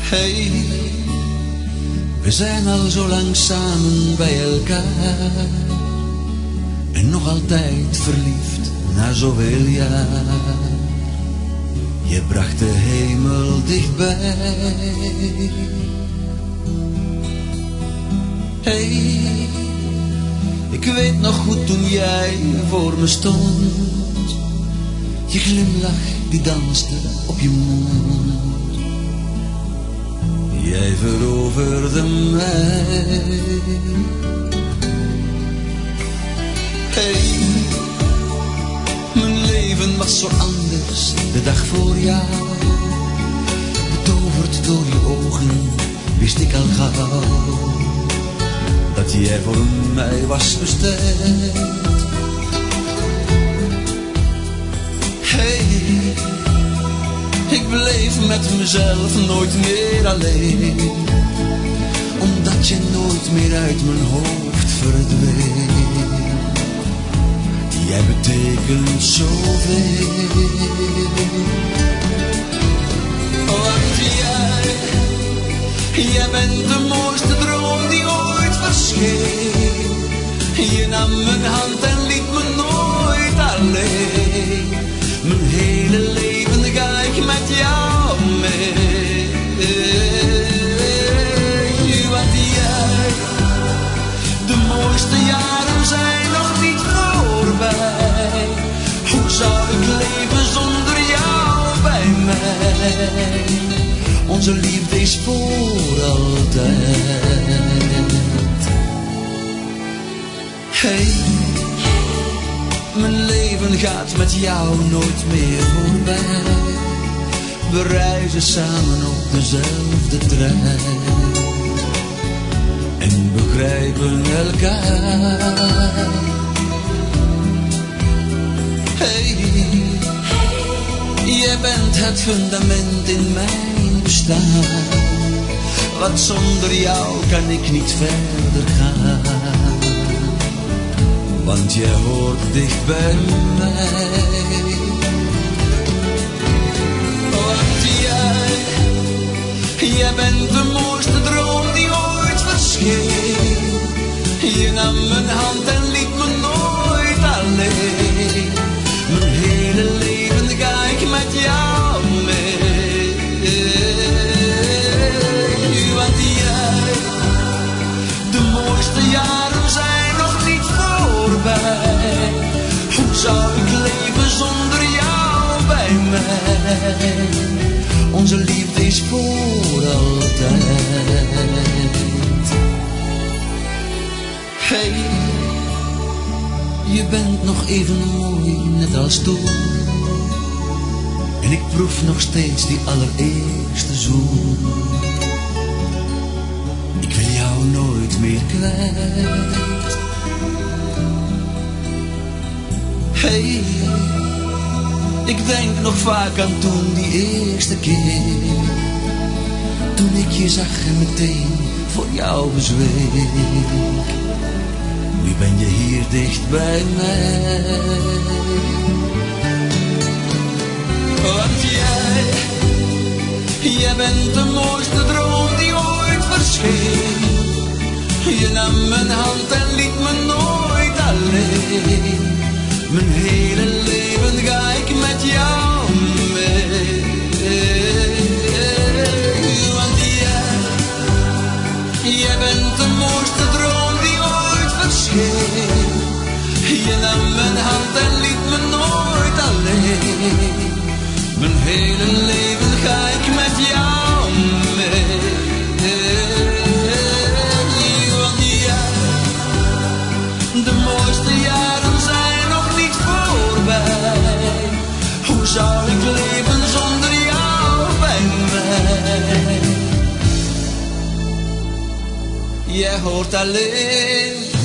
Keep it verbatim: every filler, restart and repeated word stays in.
Hey, we zijn al zo lang samen bij elkaar en nog altijd verliefd na zoveel jaar. Je bracht de hemel dichtbij. Hey, ik weet nog goed toen jij voor me stond. Je glimlach die danste op je mond. Jij veroverde mij. Hey, mijn leven was zo anders de dag voor jou. Betoverd door je ogen wist ik al gauw dat jij voor mij was bestemd. Hey, ik bleef met mezelf nooit meer alleen, omdat je nooit meer uit mijn hoofd verdween. Jij betekent zoveel. Want jij, jij bent de mooiste droom die ooit verscheen. Je nam mijn hand en liet me nooit alleen. Mijn hele leven ga ik met jou mee. Want jij, de mooiste jaren zijn nog niet voorbij. Hoe zou ik leven zonder jou bij mij? Onze liefde is voor altijd. Hey, mijn leven gaat met jou nooit meer voorbij. We reizen samen op dezelfde trein en begrijpen elkaar. Hey, jij bent het fundament in mijn bestaan. Want zonder jou kan ik niet verder gaan. Want jij hoort dicht bij mij. Want jij, jij bent de mooiste droom die ooit verscheen. Je nam mijn hand en liet me nooit alleen. Mijn hele leven ga ik met jou mee. Want jij, de mooiste jaren zijn nog niet voorbij. Hoe zou ik leven zonder jou bij mij? Onze liefde is voor altijd. Hey, je bent nog even mooi, net als toen. En ik proef nog steeds die allereerste zoen. Ik wil jou nooit meer kwijt. Hey, ik denk nog vaak aan toen, die eerste keer. Toen ik je zag en meteen voor jou bezweek. Nu ben je hier dicht bij mij. Want jij, jij bent de mooiste droom die ooit verscheen. Je nam mijn hand en liet me nooit alleen. Mijn hele leven ga ik met jou mee. Want jij, jij bent de mooiste droom die ooit verscheen. Je nam mijn hand en liet me nooit alleen. Mijn hele leven ga ik met jou mee. Want jij, de mooiste jaren zijn nog niet voorbij. Hoe zou ik leven zonder jou bij mij? Jij hoort alleen